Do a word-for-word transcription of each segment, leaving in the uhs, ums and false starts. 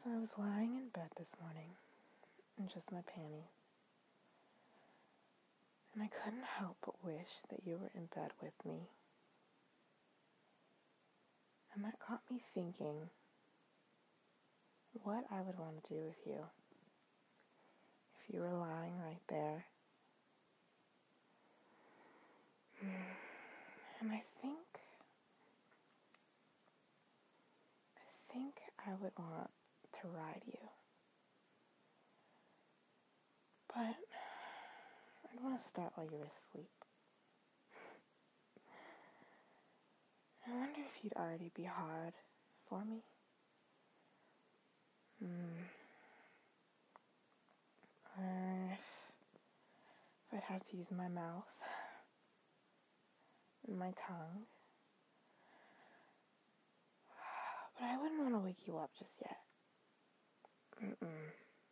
So I was lying in bed this morning in just my panties, and I couldn't help but wish that you were in bed with me. And that got me thinking what I would want to do with you if you were lying right there. And I think, I think I would want to ride you. But I'd want to start while you're asleep. I wonder if you'd already be hard for me. Hmm. Or if, if I'd have to use my mouth and my tongue. But I wouldn't want to wake you up just yet. Mm-mm.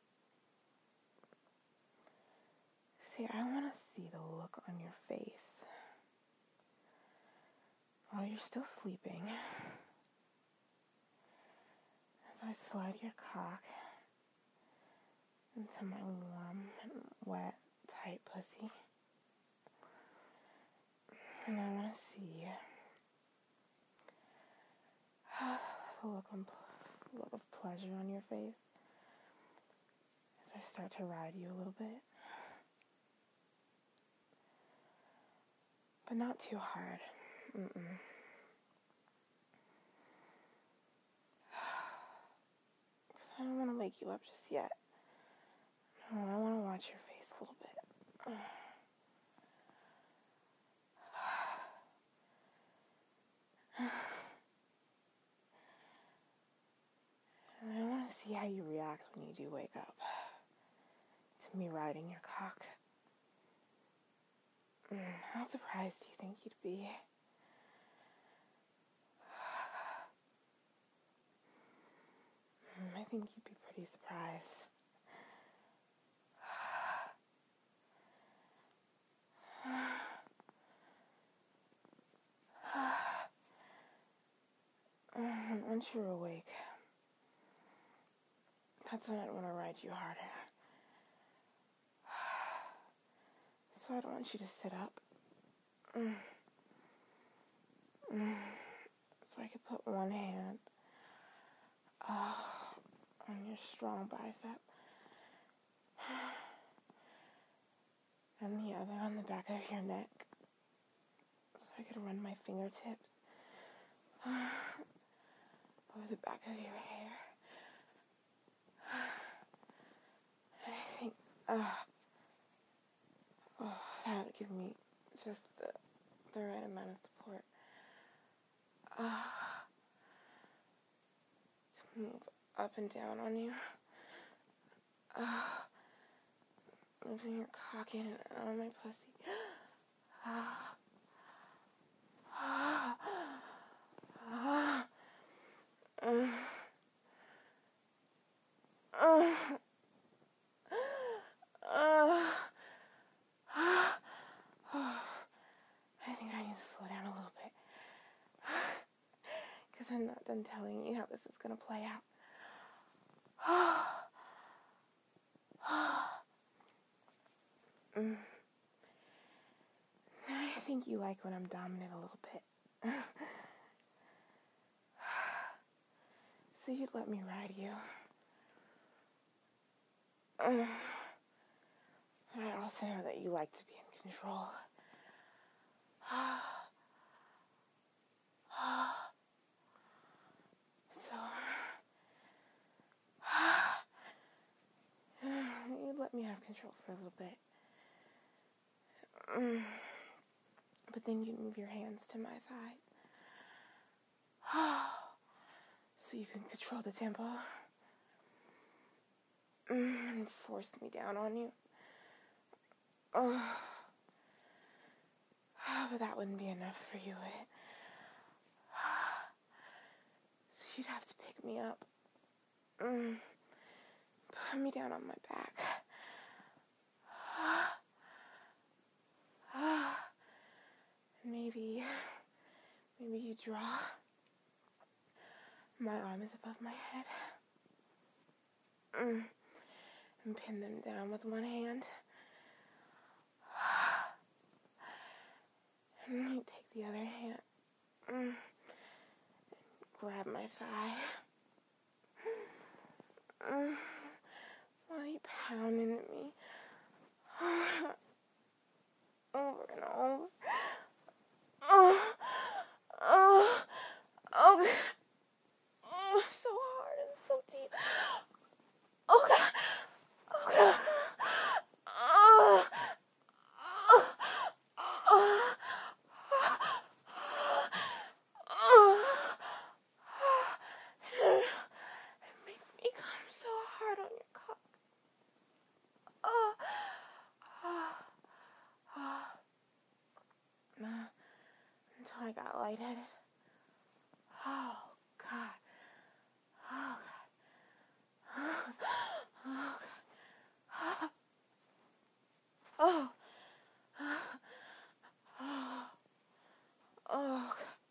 See, I want to see the look on your face while you're still sleeping, as I slide your cock into my warm, wet, tight pussy. And I want to see the look, on, look of pleasure on your face as I start to ride you a little bit. But not too hard. Mm-mm. Because I don't want to wake you up just yet. No, I want to watch your face a little bit. And I want to see how you react when you do wake up to me riding your cock. Mm, how surprised do you think you'd be? Mm, I think you'd be pretty surprised. Once you're awake, that's when I'd want to ride you harder. So I'd want you to sit up. Mm. Mm. So I could put one hand uh, on your strong bicep and the other on the back of your neck. So I could run my fingertips over the back of your hair. I think, uh, oh, that would give me just the, the right amount of support. Uh, to move up and down on you. Uh, moving your cock in and out of my pussy. Uh, uh, uh, uh, uh, uh, I think I need to slow down a little bit. Because I'm not done telling you how this is going to play out. mm. I think you like when I'm dominant a little bit. So you'd let me ride you. Uh, but I also know that you like to be in control. So, you'd let me have control for a little bit. Mm. But then you'd move your hands to my thighs. So you can control the tempo. Mm. And force me down on you. Oh. But that wouldn't be enough for you, would it? So you'd have to pick me up. Mm. Put me down on my back. Maybe, maybe you draw. My arm is above my head. Mm. And pin them down with one hand. And then you take the other hand. Mm. Grab my thigh. Mm. While you pound into me. Over and over. Oh, oh, oh, oh, so hard and so deep. Oh, God. Oh, God. Oh, oh, oh, oh. It makes me come so hard on your cock. Oh, oh, oh. Until I got lightheaded. Oh, God. Oh, God. Oh, God. Oh. Oh. Oh.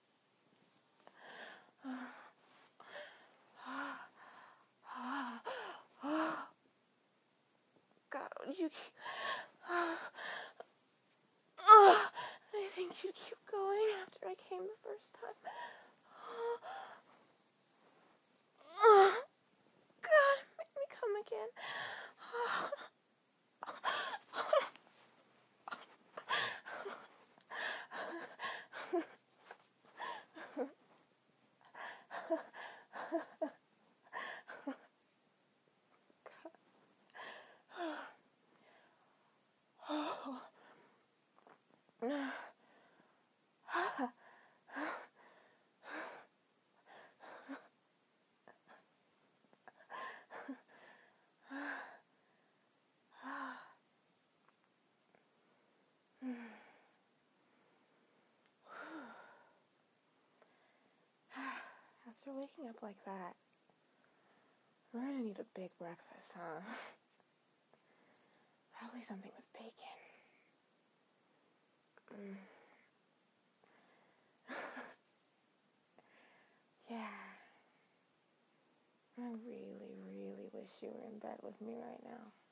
Oh. God, you keep... Oh. I think you keep going after I came the first time. Oh. God, make me come again. Oh. After waking up like that, we're gonna need a big breakfast, huh? Probably something with bacon. Mm. Yeah. I really, really wish you were in bed with me right now.